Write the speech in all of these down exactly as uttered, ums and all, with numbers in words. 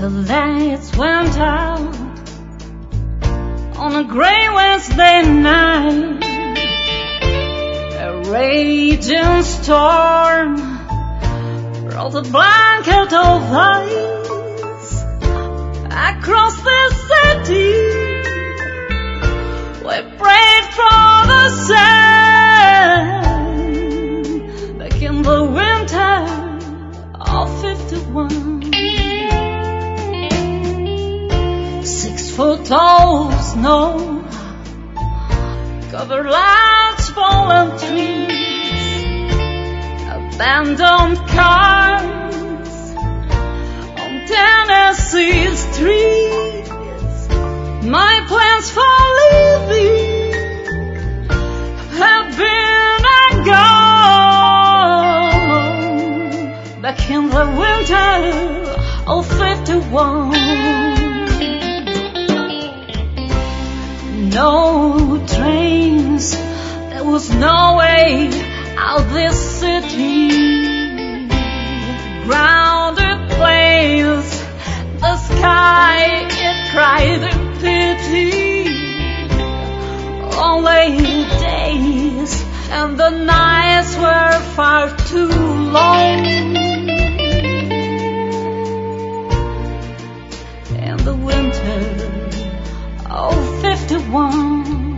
The lights went out on a gray Wednesday night. A raging storm rolled a blanket of ice across the city. We prayed for the sun back in the winter of fifty-one. Six foot tall snow covered large fallen trees, abandoned cars on Tennessee streets. My plans for living have been gone back in the winter of fifty-one. No trains, there was no way out this city. Grounded plains, the sky, it cried in pity. Lonely days, and the nights were far too long. In the winter of fifty-one.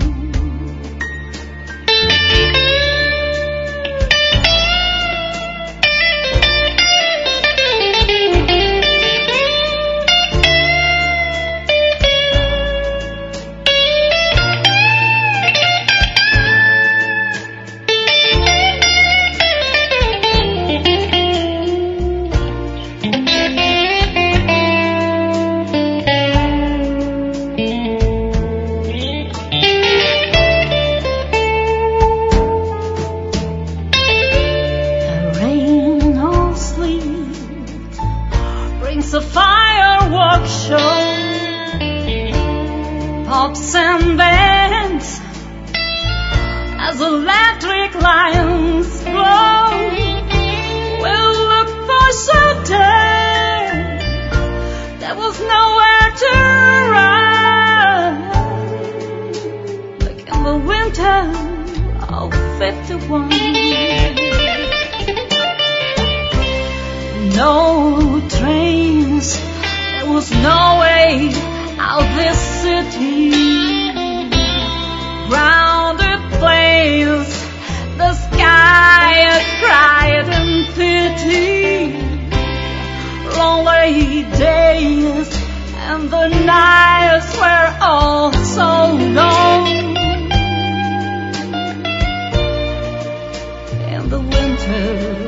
A fireworks show, pops and bands as electric lions glow. We'll look for shelter, there was nowhere to run, like in the winter of fifty-one. No trains, there was no way out this city. Grounded plains, the sky it cried in pity. Lonely days, and the nights were all so long. In the winter